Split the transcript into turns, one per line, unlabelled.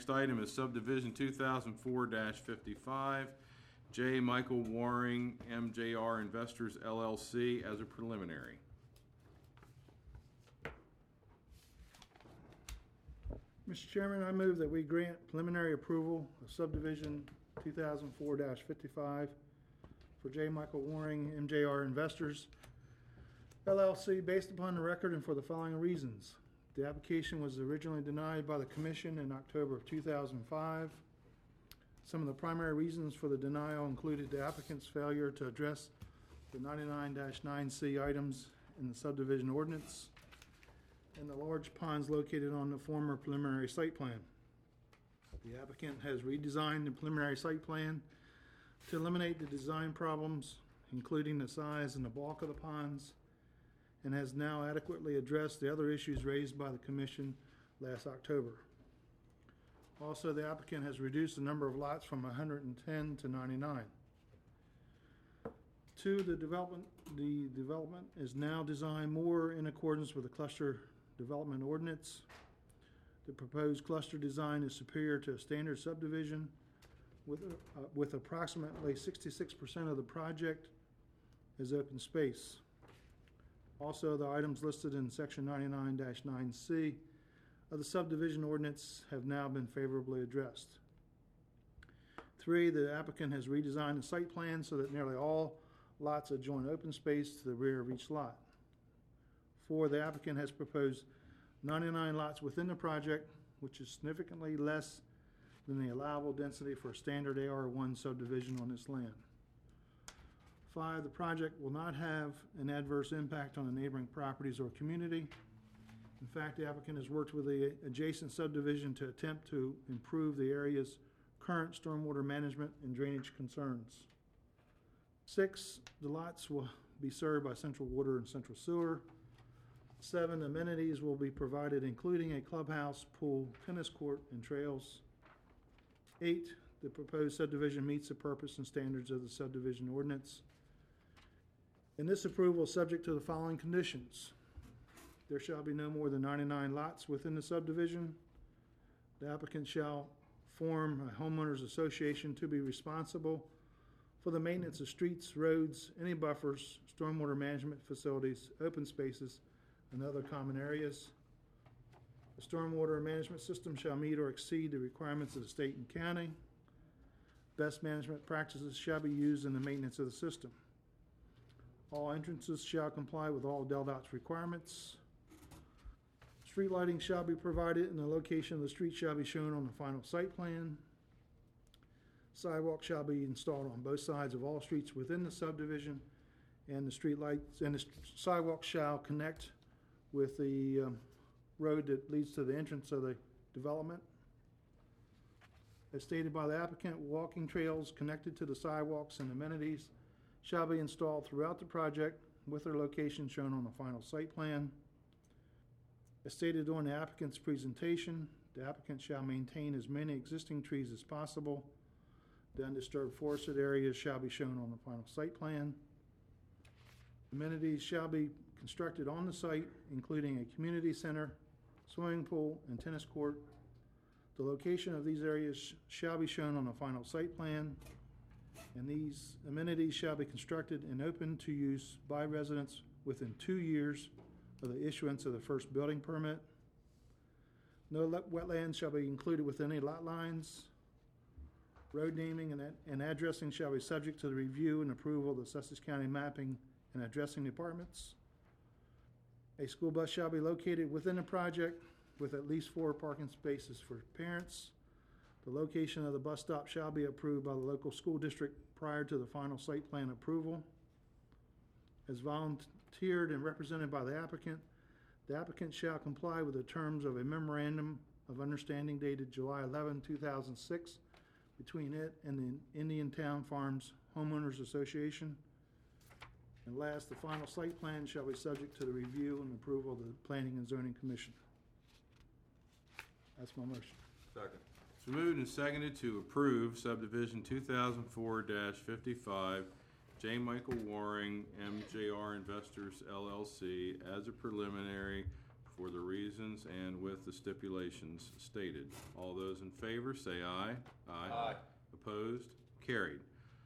next item is subdivision 2004-55, J. Michael Waring, MJR Investors LLC, as a preliminary.
Mr. Chairman, I move that we grant preliminary approval of subdivision 2004-55 for J. Michael Waring, MJR Investors LLC, based upon the record and for the following reasons. The application was originally denied by the Commission in October of 2005. Some of the primary reasons for the denial included the applicant's failure to address the 99-9C items in the subdivision ordinance and the large ponds located on the former preliminary site plan. The applicant has redesigned the preliminary site plan to eliminate the design problems, including the size and the bulk of the ponds, and has now adequately addressed the other issues raised by the Commission last October. Also, the applicant has reduced the number of lots from 110 to 99. Two, the development is now designed more in accordance with the cluster development ordinance. The proposed cluster design is superior to a standard subdivision with approximately 66% of the project as open space. Also, the items listed in section 99-9C of the subdivision ordinance have now been favorably addressed. Three, the applicant has redesigned the site plan so that nearly all lots adjoin open space to the rear of each lot. Four, the applicant has proposed 99 lots within the project, which is significantly less than the allowable density for a standard AR1 subdivision on this land. Five, the project will not have an adverse impact on the neighboring properties or community. In fact, the applicant has worked with the adjacent subdivision to attempt to improve the area's current stormwater management and drainage concerns. Six, the lots will be served by central water and central sewer. Seven, amenities will be provided, including a clubhouse, pool, tennis court, and trails. Eight, the proposed subdivision meets the purpose and standards of the subdivision ordinance. And this approval is subject to the following conditions. There shall be no more than 99 lots within the subdivision. The applicant shall form a homeowners association to be responsible for the maintenance of streets, roads, any buffers, stormwater management facilities, open spaces, and other common areas. The stormwater management system shall meet or exceed the requirements of the state and county. Best management practices shall be used in the maintenance of the system. All entrances shall comply with all DelDOT's requirements. Street lighting shall be provided and the location of the street shall be shown on the final site plan. Sidewalk shall be installed on both sides of all streets within the subdivision, and the street lights and the sidewalk shall connect with the road that leads to the entrance of the development. As stated by the applicant, walking trails connected to the sidewalks and amenities shall be installed throughout the project with their location shown on the final site plan. As stated during the applicant's presentation, the applicant shall maintain as many existing trees as possible. The undisturbed forested areas shall be shown on the final site plan. Amenities shall be constructed on the site, including a community center, swimming pool, and tennis court. The location of these areas shall be shown on the final site plan, and these amenities shall be constructed and open to use by residents within 2 years of the issuance of the first building permit. No wetlands shall be included within any lot lines. Road naming and addressing shall be subject to the review and approval of the Sussex County Mapping and Addressing Departments. A school bus shall be located within the project with at least 4 parking spaces for parents. The location of the bus stop shall be approved by the local school district prior to the final site plan approval. As volunteered and represented by the applicant shall comply with the terms of a memorandum of understanding dated July 11, 2006 between it and the Indian Town Farms Homeowners Association. And last, the final site plan shall be subject to the review and approval of the Planning and Zoning Commission. That's my motion.
Second.
It's been moved and seconded to approve subdivision 2004-55, J. Michael Waring, MJR Investors LLC, as a preliminary for the reasons and with the stipulations stated. All those in favor say aye.
Aye.
Opposed? Carried.